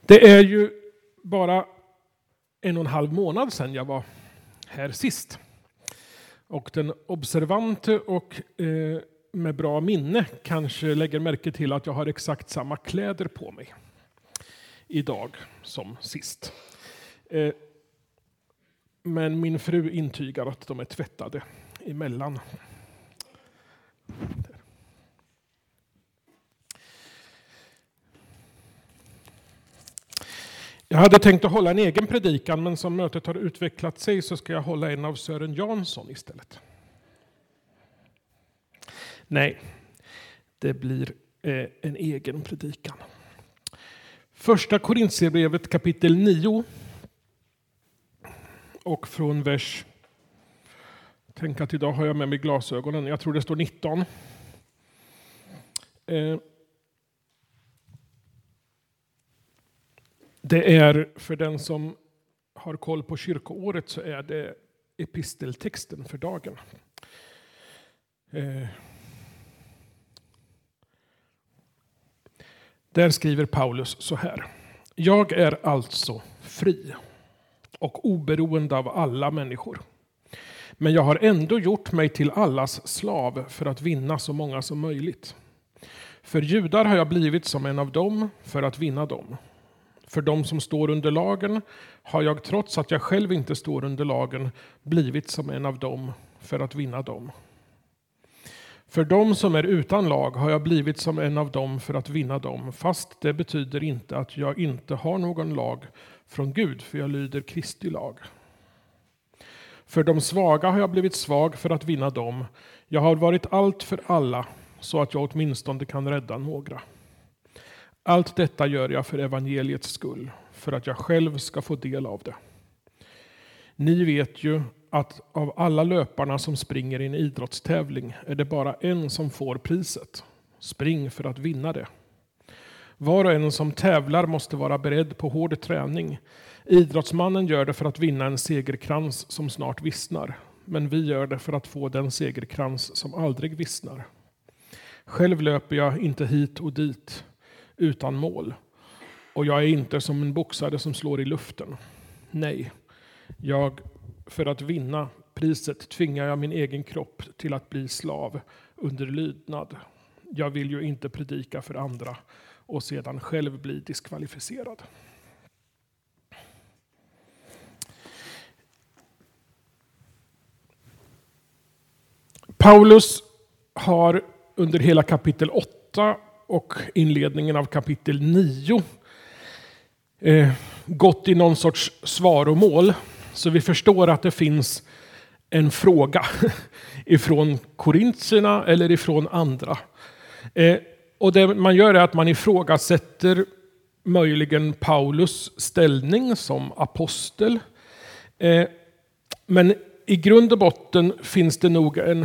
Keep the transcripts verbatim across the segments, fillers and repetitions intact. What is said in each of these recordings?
Det är ju bara en och en halv månad sedan jag var här sist. Och den observante och eh, med bra minne kanske lägger märke till att jag har exakt samma kläder på mig idag som sist. Eh, men min fru intygar att de är tvättade emellan. Jag hade tänkt att hålla en egen predikan, men som mötet har utvecklat sig så ska jag hålla en av Sören Jansson istället. Nej, det blir eh, en egen predikan. Första Korintierbrevet kapitel nio och från vers, tänk att idag har jag med mig glasögonen, jag tror det står nitton. Eh, Det är, för den som har koll på kyrkoåret, så är det episteltexten för dagen. Eh. Där skriver Paulus så här: Jag är alltså fri och oberoende av alla människor. Men jag har ändå gjort mig till allas slav för att vinna så många som möjligt. För judar har jag blivit som en av dem för att vinna dem. För de som står under lagen har jag, trots att jag själv inte står under lagen, blivit som en av dem för att vinna dem. För de som är utan lag har jag blivit som en av dem för att vinna dem, fast det betyder inte att jag inte har någon lag från Gud, för jag lyder Kristi lag. För de svaga har jag blivit svag för att vinna dem. Jag har varit allt för alla, så att jag åtminstone kan rädda några. Allt detta gör jag för evangeliets skull, för att jag själv ska få del av det. Ni vet ju att av alla löparna som springer i en idrottstävling är det bara en som får priset. Spring för att vinna det. Var och en som tävlar måste vara beredd på hård träning. Idrottsmannen gör det för att vinna en segerkrans som snart vissnar. Men vi gör det för att få den segerkrans som aldrig vissnar. Själv löper jag inte hit och dit utan mål. Och jag är inte som en boxare som slår i luften. Nej, jag, för att vinna priset tvingar jag min egen kropp till att bli slav under lydnad. Jag vill ju inte predika för andra och sedan själv bli diskvalificerad. Paulus har under hela kapitel åtta och inledningen av kapitel nio eh, gått i någon sorts svaromål. Så vi förstår att det finns en fråga ifrån korintierna eller ifrån andra. Eh, och det man gör är att man ifrågasätter möjligen Paulus ställning som apostel. Eh, men i grund och botten finns det nog en,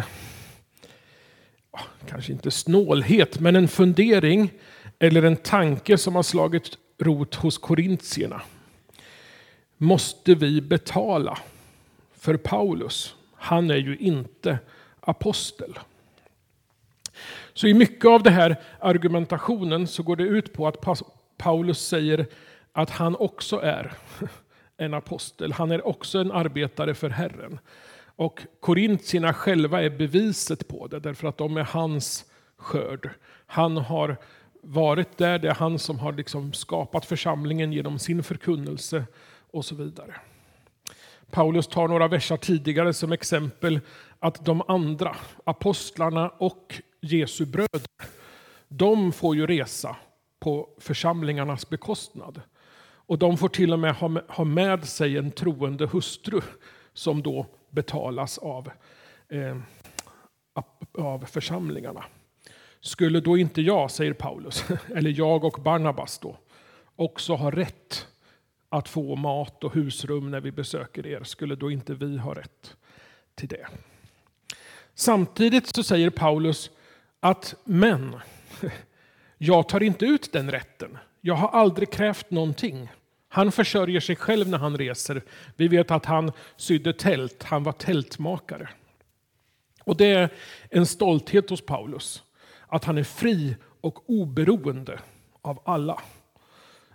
kanske inte snålhet, men en fundering eller en tanke som har slagit rot hos korintierna. Måste vi betala för Paulus? Han är ju inte apostel. Så i mycket av det här argumentationen så går det ut på att Paulus säger att han också är en apostel. Han är också en arbetare för Herren. Och korintierna själva är beviset på det, därför att de är hans skörd. Han har varit där, det är han som har liksom skapat församlingen genom sin förkunnelse och så vidare. Paulus tar några versar tidigare som exempel att de andra apostlarna och Jesu bröder, de får ju resa på församlingarnas bekostnad. Och de får till och med ha med sig en troende hustru som då betalas av, eh, av församlingarna. Skulle då inte jag, säger Paulus, eller jag och Barnabas då, också ha rätt att få mat och husrum när vi besöker er? Skulle då inte vi ha rätt till det? Samtidigt så säger Paulus att men, jag tar inte ut den rätten. Jag har aldrig krävt någonting. Han försörjer sig själv när han reser. Vi vet att han sydde tält, han var tältmakare. Och det är en stolthet hos Paulus att han är fri och oberoende av alla.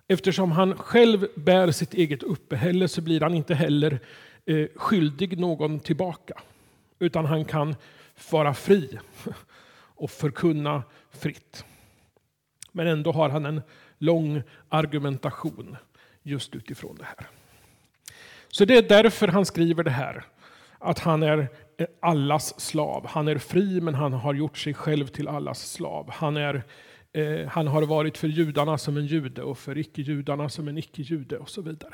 Eftersom han själv bär sitt eget uppehälle så blir han inte heller eh, skyldig någon tillbaka. Utan han kan vara fri och förkunna fritt. Men ändå har han en lång argumentation just utifrån det här. Så det är därför han skriver det här. Att han är allas slav. Han är fri men han har gjort sig själv till allas slav. Han, är, eh, han har varit för judarna som en jude och för icke-judarna som en icke-jude och så vidare.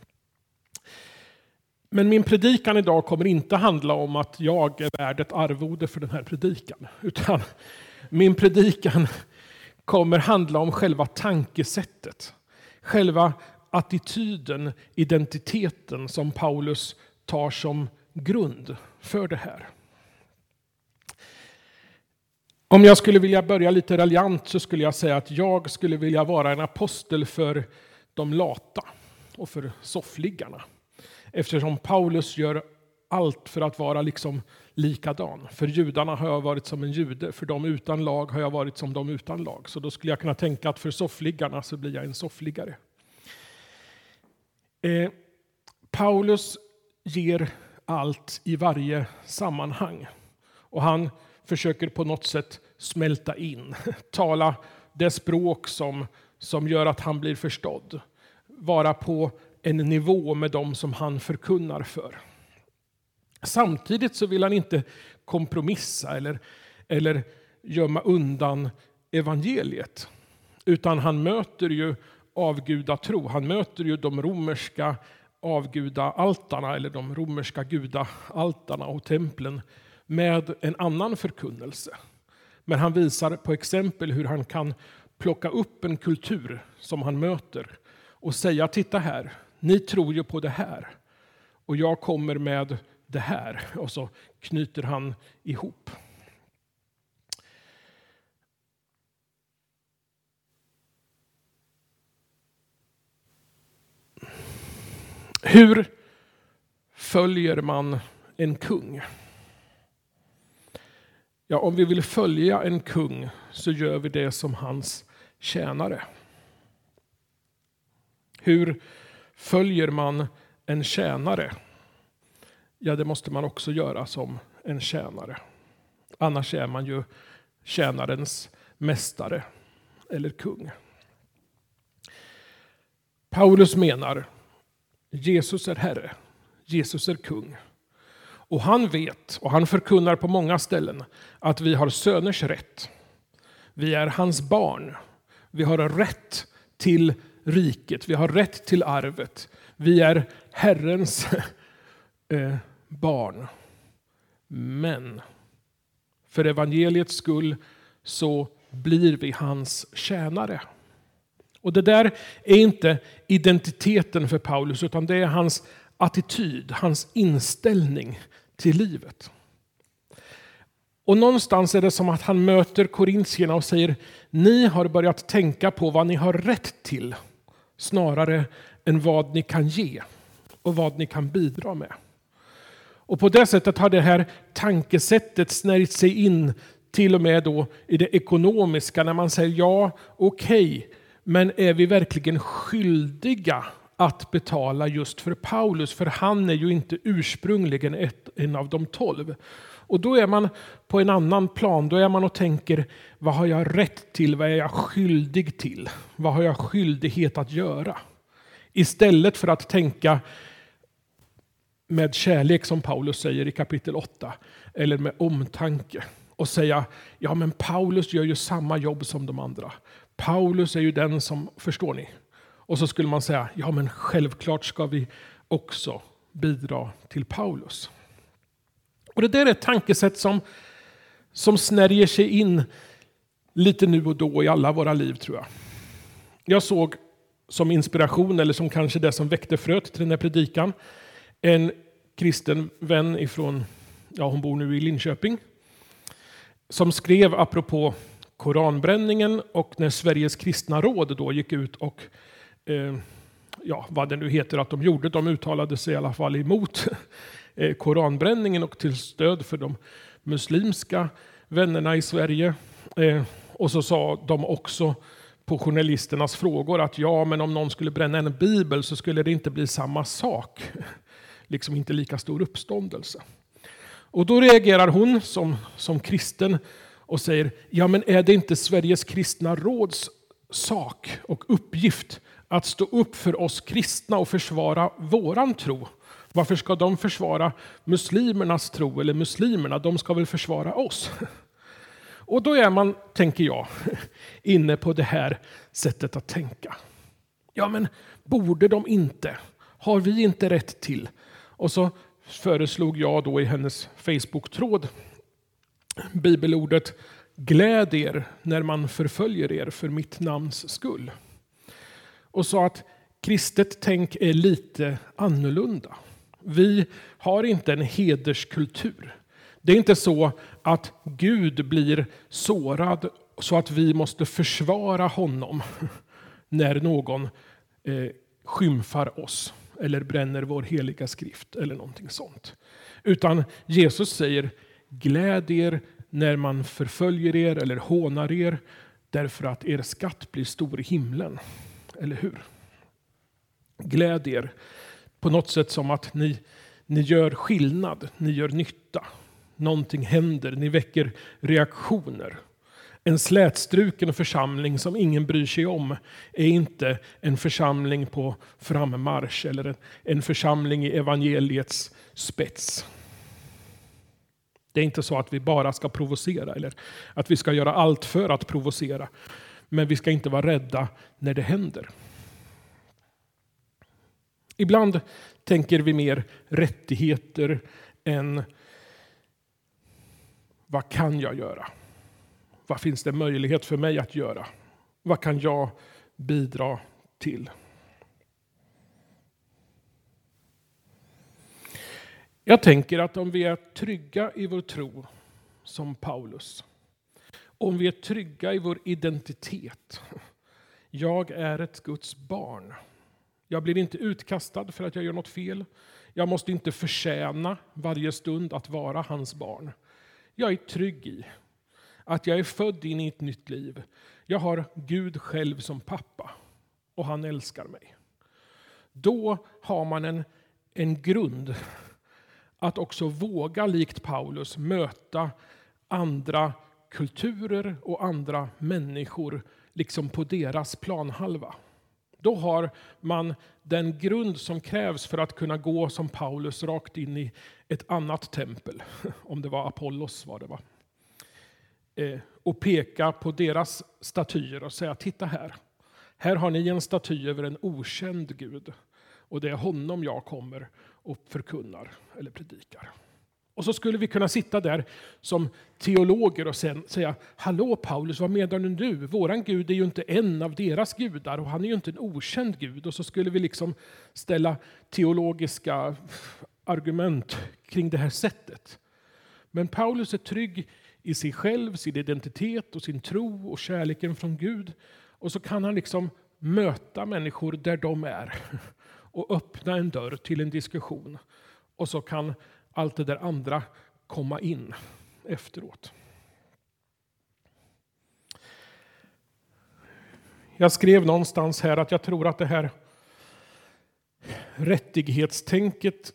Men min predikan idag kommer inte handla om att jag är värd ett arvode för den här predikan. Utan min predikan kommer handla om själva tankesättet. Själva attityden, identiteten som Paulus tar som grund för det här. Om jag skulle vilja börja lite raljant så skulle jag säga att jag skulle vilja vara en apostel för de lata och för soffliggarna. Eftersom Paulus gör allt för att vara liksom likadan. För judarna har jag varit som en jude, för de utan lag har jag varit som de utan lag. Så då skulle jag kunna tänka att för soffliggarna så blir jag en soffliggare. Eh, Paulus ger allt i varje sammanhang. Och han försöker på något sätt smälta in. Tala det språk som, som gör att han blir förstådd. Vara på en nivå med dem som han förkunnar för. Samtidigt så vill han inte kompromissa eller, eller gömma undan evangeliet. Utan han möter ju avgudatro. Han möter ju de romerska avgudaaltarna eller de romerska gudaaltarna och templen med en annan förkunnelse. Men han visar på exempel hur han kan plocka upp en kultur som han möter och säga, titta här, ni tror ju på det här och jag kommer med det här. Och så knyter han ihop. Hur följer man en kung? Ja, om vi vill följa en kung så gör vi det som hans tjänare. Hur följer man en tjänare? Ja, det måste man också göra som en tjänare. Annars är man ju tjänarens mästare eller kung. Paulus menar, Jesus är Herre, Jesus är kung. Och han vet, och han förkunnar på många ställen, att vi har söners rätt. Vi är hans barn. Vi har rätt till riket, vi har rätt till arvet. Vi är Herrens eh, barn. Men för evangeliets skull så blir vi hans tjänare. Och det där är inte identiteten för Paulus, utan det är hans attityd, hans inställning till livet. Och någonstans är det som att han möter korintierna och säger, ni har börjat tänka på vad ni har rätt till snarare än vad ni kan ge och vad ni kan bidra med. Och på det sättet har det här tankesättet snärjt sig in till och med då i det ekonomiska, när man säger ja, okej, okay, men är vi verkligen skyldiga att betala just för Paulus? För han är ju inte ursprungligen ett, en av de tolv. Och då är man på en annan plan. Då är man och tänker, vad har jag rätt till? Vad är jag skyldig till? Vad har jag skyldighet att göra? Istället för att tänka med kärlek, som Paulus säger i kapitel åtta. Eller med omtanke. Och säga, ja men Paulus gör ju samma jobb som de andra. Paulus är ju den som, förstår ni? Och så skulle man säga, ja men självklart ska vi också bidra till Paulus. Och det där är ett tankesätt som, som snärjer sig in lite nu och då i alla våra liv, tror jag. Jag såg som inspiration, eller som kanske det som väckte fröet till den här predikan, en kristen vän ifrån, ja hon bor nu i Linköping, som skrev apropå koranbränningen och när Sveriges kristna råd då gick ut och eh, ja, vad det nu heter att de gjorde, de uttalade sig i alla fall emot eh, koranbränningen och till stöd för de muslimska vännerna i Sverige. Eh, och så sa de också på journalisternas frågor att ja, men om någon skulle bränna en bibel så skulle det inte bli samma sak. Liksom inte lika stor uppståndelse. Och då reagerar hon som, som kristen och säger, ja men är det inte Sveriges kristna råds sak och uppgift att stå upp för oss kristna och försvara våran tro? Varför ska de försvara muslimernas tro eller muslimerna? De ska väl försvara oss. Och då är man, tänker jag, inne på det här sättet att tänka. Ja men borde de inte? Har vi inte rätt till? Och så föreslog jag då i hennes Facebook-tråd bibelordet gläd er när man förföljer er för mitt namns skull. Och sa att kristet tänk är lite annorlunda. Vi har inte en hederskultur. Det är inte så att Gud blir sårad så att vi måste försvara honom när någon eh, skymfar oss eller bränner vår heliga skrift eller någonting sånt. Utan Jesus säger gläd er när man förföljer er eller hånar er därför att er skatt blir stor i himlen. Eller hur? Gläd er på något sätt som att ni, ni gör skillnad, ni gör nytta. Någonting händer, ni väcker reaktioner. En slätstruken församling som ingen bryr sig om är inte en församling på frammarsch eller en, en församling i evangeliets spets. Det är inte så att vi bara ska provocera eller att vi ska göra allt för att provocera. Men vi ska inte vara rädda när det händer. Ibland tänker vi mer rättigheter än vad kan jag göra? Vad finns det möjlighet för mig att göra? Vad kan jag bidra till? Jag tänker att om vi är trygga i vår tro som Paulus, om vi är trygga i vår identitet, jag är ett Guds barn. Jag blir inte utkastad för att jag gör något fel. Jag måste inte förtjäna varje stund att vara hans barn. Jag är trygg i att jag är född in i ett nytt liv. Jag har Gud själv som pappa och han älskar mig. Då har man en, en grund att också våga likt Paulus möta andra kulturer och andra människor liksom på deras planhalva. Då har man den grund som krävs för att kunna gå som Paulus rakt in i ett annat tempel. Om det var Apollos var det va. Eh, och peka på deras statyer och säga titta här. Här har ni en staty över en okänd Gud. Och det är honom jag kommer och förkunnar eller predikar. Och så skulle vi kunna sitta där som teologer och sen säga hallå Paulus, vad menar du nu? Våran Gud är ju inte en av deras gudar och han är ju inte en okänd Gud. Och så skulle vi liksom ställa teologiska argument kring det här sättet. Men Paulus är trygg i sig själv, sin identitet och sin tro och kärleken från Gud. Och så kan han liksom möta människor där de är och öppna en dörr till en diskussion. Och så kan allt det där andra komma in efteråt. Jag skrev någonstans här att jag tror att det här rättighetstänket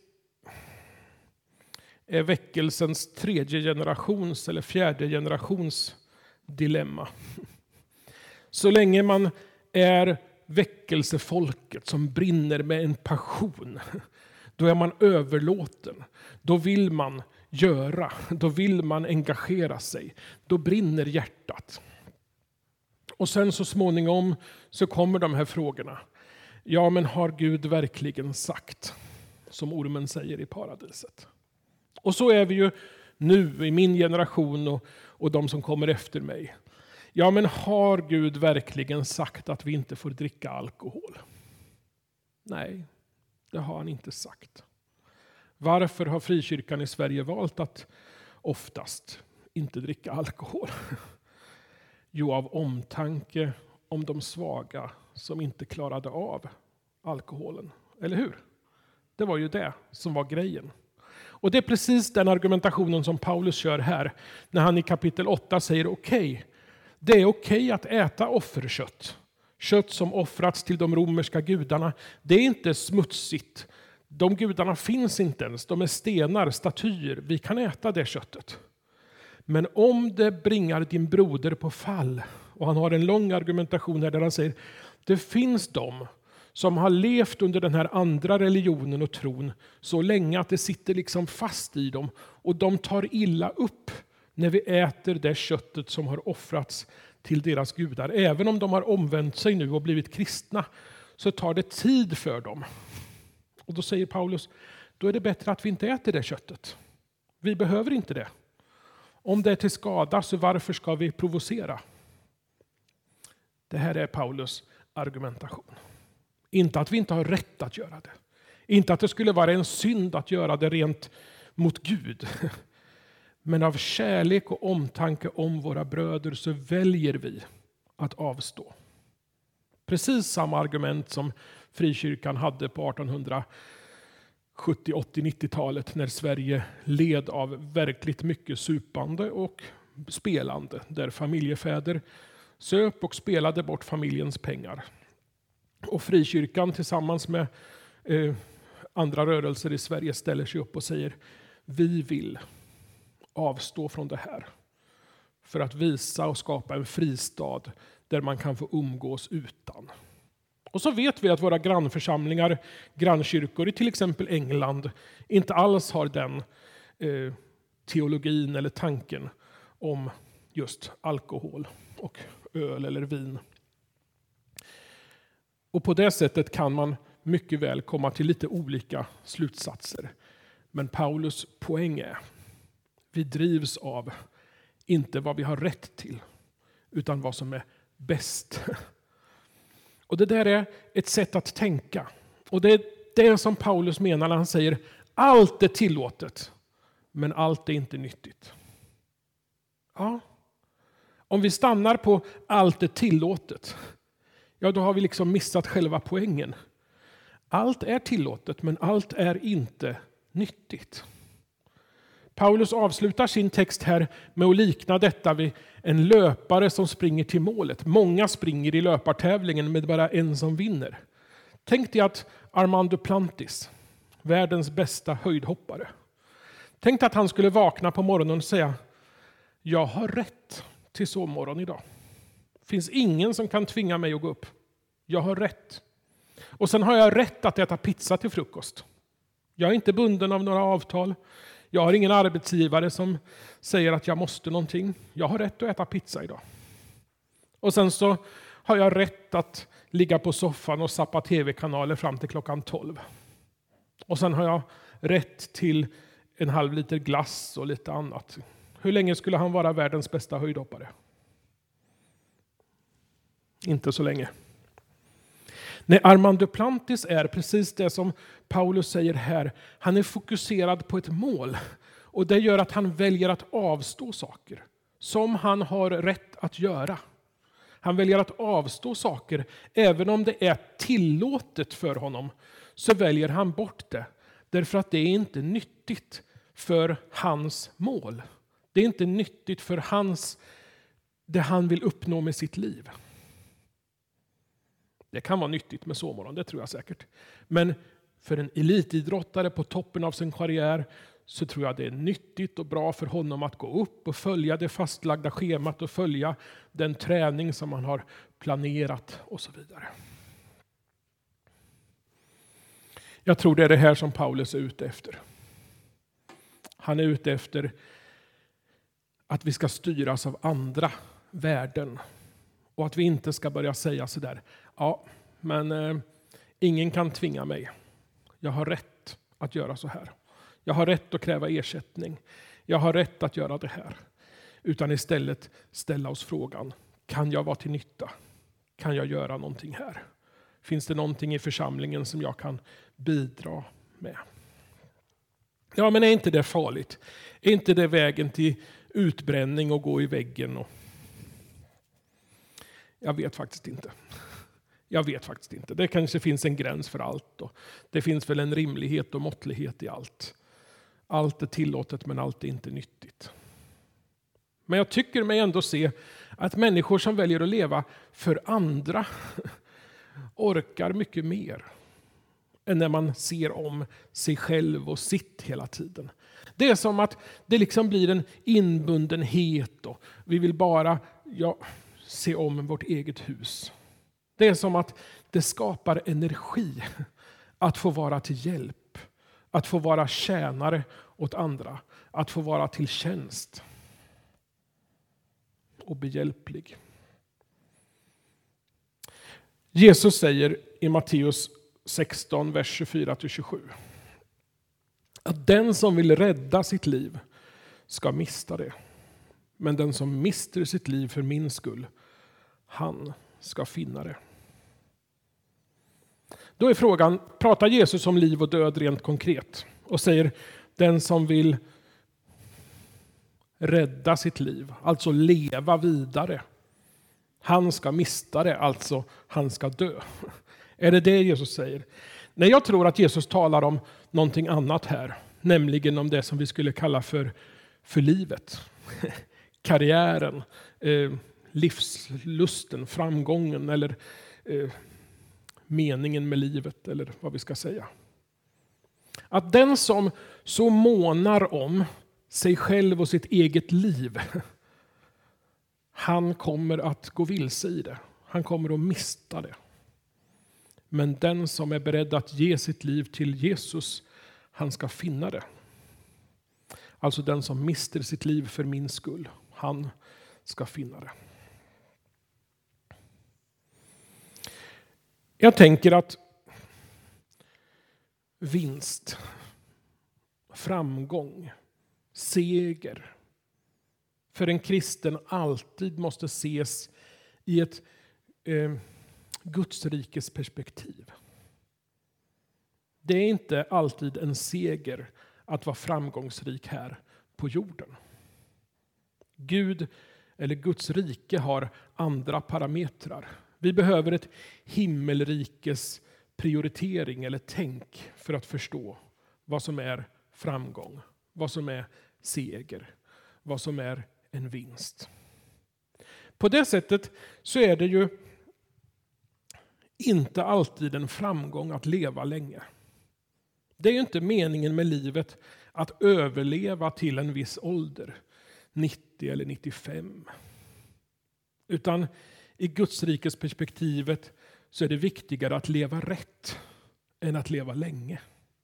är väckelsens tredje generations eller fjärde generations dilemma. Så länge man är väckelsefolket som brinner med en passion, då är man överlåten. Då vill man göra, då vill man engagera sig. Då brinner hjärtat. Och sen så småningom så kommer de här frågorna. Ja, men har Gud verkligen sagt? Som ormen säger i paradiset. Och så är vi ju nu i min generation och, och de som kommer efter mig. Ja, men har Gud verkligen sagt att vi inte får dricka alkohol? Nej, det har han inte sagt. Varför har frikyrkan i Sverige valt att oftast inte dricka alkohol? Jo, av omtanke om de svaga som inte klarade av alkoholen. Eller hur? Det var ju det som var grejen. Och det är precis den argumentationen som Paulus kör här. När han i kapitel åtta säger okej, okay, Det är okej att äta offerkött. Kött som offrats till de romerska gudarna. Det är inte smutsigt. De gudarna finns inte ens. De är stenar, statyer. Vi kan äta det köttet. Men om det bringar din broder på fall, och han har en lång argumentation här där han säger, det finns de som har levt under den här andra religionen och tron så länge att det sitter liksom fast i dem, och de tar illa upp när vi äter det köttet som har offrats till deras gudar. Även om de har omvänt sig nu och blivit kristna, så tar det tid för dem. Och då säger Paulus, då är det bättre att vi inte äter det köttet. Vi behöver inte det. Om det är till skada, så varför ska vi provocera? Det här är Paulus argumentation. Inte att vi inte har rätt att göra det. Inte att det skulle vara en synd att göra det rent mot Gud. Men av kärlek och omtanke om våra bröder så väljer vi att avstå. Precis samma argument som frikyrkan hade på artonhundrasjuttio, åttio, nittio-talet när Sverige led av verkligt mycket supande och spelande. Där familjefäder söp och spelade bort familjens pengar. Och frikyrkan tillsammans med eh, andra rörelser i Sverige ställer sig upp och säger, vi vill avstå från det här för att visa och skapa en fristad där man kan få umgås utan. Och så vet vi att våra grannförsamlingar, grannkyrkor i till exempel England, inte alls har den eh, teologin eller tanken om just alkohol och öl eller vin. Och på det sättet kan man mycket väl komma till lite olika slutsatser. Men Paulus poäng är, vi drivs av inte vad vi har rätt till, utan vad som är bäst. Och det där är ett sätt att tänka. Och det är det som Paulus menar när han säger, allt är tillåtet, men allt är inte nyttigt. Ja. Om vi stannar på allt är tillåtet, ja då har vi liksom missat själva poängen. Allt är tillåtet, men allt är inte nyttigt. Paulus avslutar sin text här med att likna detta vid en löpare som springer till målet. Många springer i löpartävlingen med bara en som vinner. Tänk dig att Armand Duplantis, världens bästa höjdhoppare. Tänk dig att han skulle vakna på morgonen och säga, jag har rätt till sovmorgon idag. Det finns ingen som kan tvinga mig att gå upp. Jag har rätt. Och sen har jag rätt att äta pizza till frukost. Jag är inte bunden av några avtal. Jag har ingen arbetsgivare som säger att jag måste någonting. Jag har rätt att äta pizza idag. Och sen så har jag rätt att ligga på soffan och zappa tv-kanaler fram till klockan tolv. Och sen har jag rätt till en halv liter glass och lite annat. Hur länge skulle han vara världens bästa höjdhoppare? Inte så länge. Nej, Armand Duplantis är precis det som Paulus säger här. Han är fokuserad på ett mål. Och det gör att han väljer att avstå saker som han har rätt att göra. Han väljer att avstå saker även om det är tillåtet för honom. Så väljer han bort det. Därför att det är inte nyttigt för hans mål. Det är inte nyttigt för hans, det han vill uppnå med sitt liv. Det kan vara nyttigt med sovmorgon, det tror jag säkert. Men för en elitidrottare på toppen av sin karriär så tror jag det är nyttigt och bra för honom att gå upp och följa det fastlagda schemat och följa den träning som han har planerat och så vidare. Jag tror det är det här som Paulus är ute efter. Han är ute efter att vi ska styras av andra värden. Och att vi inte ska börja säga så där. Ja, men eh, ingen kan tvinga mig. Jag har rätt att göra så här. Jag har rätt att kräva ersättning. Jag har rätt att göra det här. Utan istället ställa oss frågan. Kan jag vara till nytta? Kan jag göra någonting här? Finns det någonting i församlingen som jag kan bidra med? Ja, men är inte det farligt? Är inte det vägen till utbränning och gå i väggen? Och... Jag vet faktiskt inte. Jag vet faktiskt inte. Det kanske finns en gräns för allt. Och det finns väl en rimlighet och måttlighet i allt. Allt är tillåtet men allt är inte nyttigt. Men jag tycker mig ändå se Att människor som väljer att leva för andra orkar mycket mer än när man ser om sig själv och sitt hela tiden. Det är som att det liksom blir en inbundenhet och vi vill bara ja, se om vårt eget hus. Det är som att det skapar energi att få vara till hjälp, att få vara tjänare åt andra, att få vara till tjänst och behjälplig. Jesus säger i Matteus sexton, vers tjugofyra till tjugosju att den som vill rädda sitt liv ska mista det. Men den som mister sitt liv för min skull, han ska finna det. Då är frågan, pratar Jesus om liv och död rent konkret? Och säger, den som vill rädda sitt liv, alltså leva vidare, han ska mista det, alltså han ska dö. Är det det Jesus säger? Nej, jag tror att Jesus talar om någonting annat här. Nämligen om det som vi skulle kalla för, för livet. Karriären, eh, livslusten, framgången eller eh, meningen med livet eller vad vi ska säga. Att den som så månar om sig själv och sitt eget liv, han kommer att gå vilse i det. Han kommer att mista det. Men den som är beredd att ge sitt liv till Jesus, han ska finna det. Alltså den som mister sitt liv för min skull, han ska finna det. Jag tänker att vinst, framgång, seger för en kristen alltid måste ses i ett eh, Guds rikes perspektiv. Det är inte alltid en seger att vara framgångsrik här på jorden. Gud eller Guds rike har andra parametrar. Vi behöver ett himmelrikes prioritering eller tänk för att förstå vad som är framgång, vad som är seger, vad som är en vinst. På det sättet så är det ju inte alltid en framgång att leva länge. Det är ju inte meningen med livet att överleva till en viss ålder, nittio eller nittiofem. Utan i Guds rikes perspektivet så är det viktigare att leva rätt än att leva länge.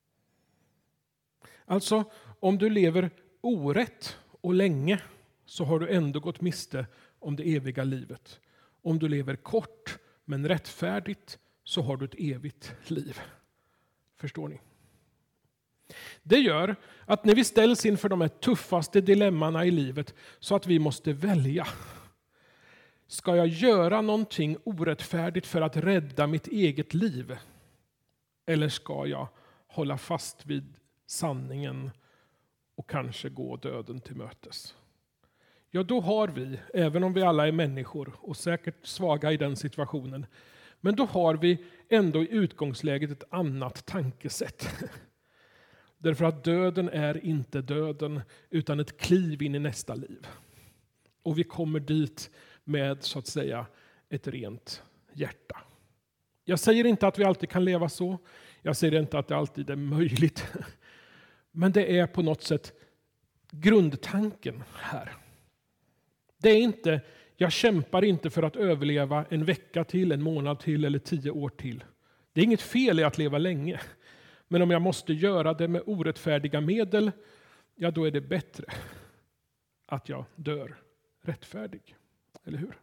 Alltså, om du lever orätt och länge så har du ändå gått miste om det eviga livet. Om du lever kort men rättfärdigt så har du ett evigt liv. Förstår ni? Det gör att när vi ställs inför de här tuffaste dilemmana i livet så att vi måste välja. Ska jag göra någonting orättfärdigt för att rädda mitt eget liv? Eller ska jag hålla fast vid sanningen och kanske gå döden till mötes? Ja, då har vi, även om vi alla är människor och säkert svaga i den situationen, men då har vi ändå i utgångsläget ett annat tankesätt. Därför att döden är inte döden utan ett kliv in i nästa liv. Och vi kommer dit med så att säga ett rent hjärta. Jag säger inte att vi alltid kan leva så. Jag säger inte att det alltid är möjligt. Men det är på något sätt grundtanken här. Det är inte, jag kämpar inte för att överleva en vecka till, en månad till eller tio år till. Det är inget fel i att leva länge. Men om jag måste göra det med orättfärdiga medel, ja då är det bättre att jag dör rättfärdig. Eller hur?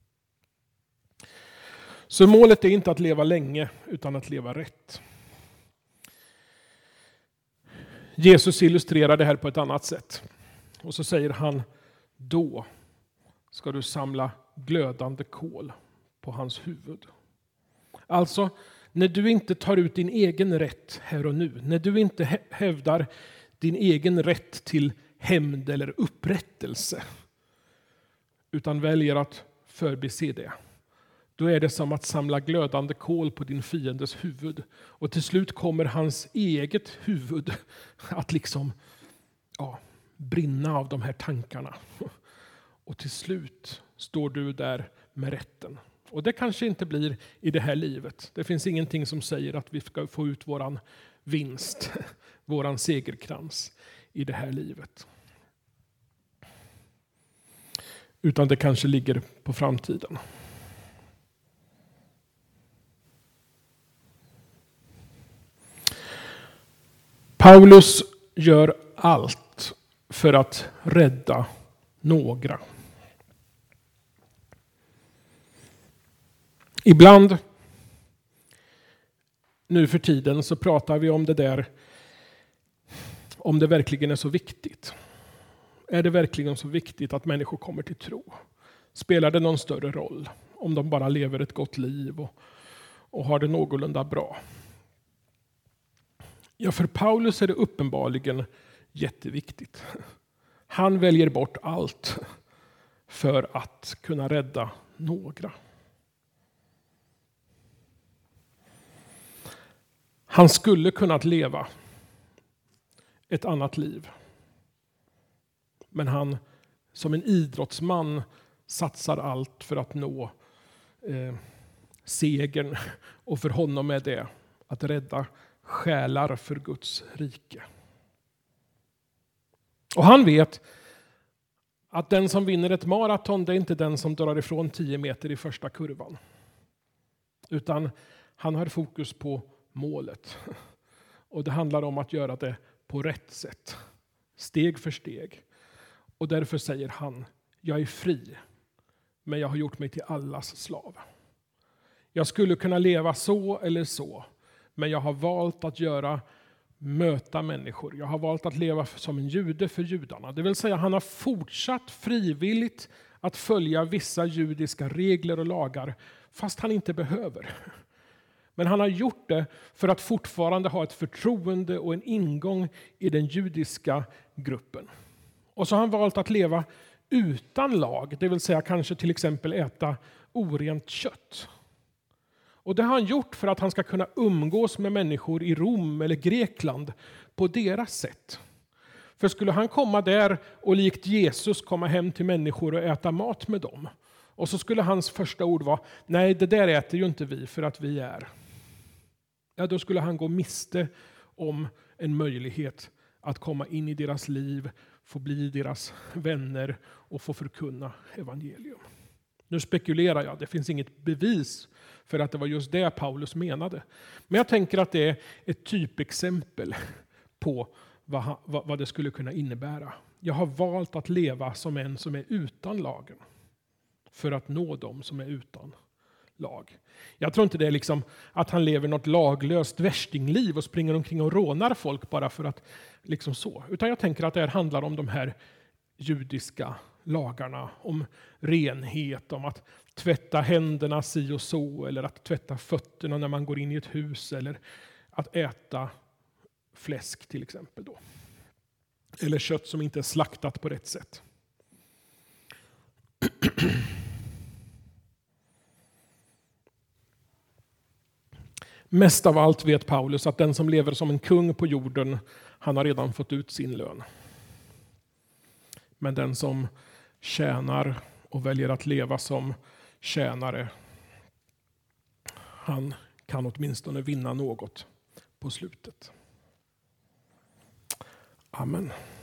Så målet är inte att leva länge utan att leva rätt. Jesus illustrerar det här på ett annat sätt. Och så säger han, då ska du samla glödande kol på hans huvud. Alltså, när du inte tar ut din egen rätt här och nu, när du inte hävdar din egen rätt till hämnd eller upprättelse, utan väljer att förbise det, då är det som att samla glödande kol på din fiendes huvud. Och till slut kommer hans eget huvud att liksom ja, brinna av de här tankarna. Och till slut står du där med rätten. Och det kanske inte blir i det här livet. Det finns ingenting som säger att vi ska få ut våran vinst, våran segerkrans i det här livet. Utan det kanske ligger på framtiden. Paulus gör allt för att rädda några. Ibland nu för tiden så pratar vi om det där, om det verkligen är så viktigt. Är det verkligen så viktigt att människor kommer till tro? Spelar det någon större roll om de bara lever ett gott liv och, och har det någorlunda bra? Ja, för Paulus är det uppenbarligen jätteviktigt. Han väljer bort allt för att kunna rädda några. Han skulle kunnat leva ett annat liv. Men han som en idrottsman satsar allt för att nå eh, segern. Och för honom är det att rädda själar för Guds rike. Och han vet att den som vinner ett maraton, det är inte den som drar ifrån tio meter i första kurvan. Utan han har fokus på målet. Och det handlar om att göra det på rätt sätt. Steg för steg. Och därför säger han, jag är fri, men jag har gjort mig till allas slav. Jag skulle kunna leva så eller så, men jag har valt att göra möta människor. Jag har valt att leva som en jude för judarna. Det vill säga han har fortsatt frivilligt att följa vissa judiska regler och lagar, fast han inte behöver. Men han har gjort det för att fortfarande ha ett förtroende och en ingång i den judiska gruppen. Och så har han valt att leva utan lag, det vill säga kanske till exempel äta orent kött. Och det har han gjort för att han ska kunna umgås med människor i Rom eller Grekland på deras sätt. För skulle han komma där och likt Jesus komma hem till människor och äta mat med dem, och så skulle hans första ord vara, nej det där äter ju inte vi för att vi är. Ja, då skulle han gå miste om en möjlighet att komma in i deras liv, få bli deras vänner och få förkunna evangelium. Nu spekulerar jag, det finns inget bevis för att det var just det Paulus menade. Men jag tänker att det är ett typexempel på vad, vad det skulle kunna innebära. Jag har valt att leva som en som är utan lagen för att nå dem som är utan lag. Jag tror inte det är liksom att han lever något laglöst värstingliv och springer omkring och rånar folk bara för att liksom så. Utan jag tänker att det här handlar om de här judiska lagarna, om renhet, om att tvätta händerna si och så, eller att tvätta fötterna när man går in i ett hus, eller att äta fläsk till exempel då. Eller kött som inte är slaktat på rätt sätt. Mest av allt vet Paulus att den som lever som en kung på jorden, han har redan fått ut sin lön. Men den som tjänar och väljer att leva som tjänare, han kan åtminstone vinna något på slutet. Amen.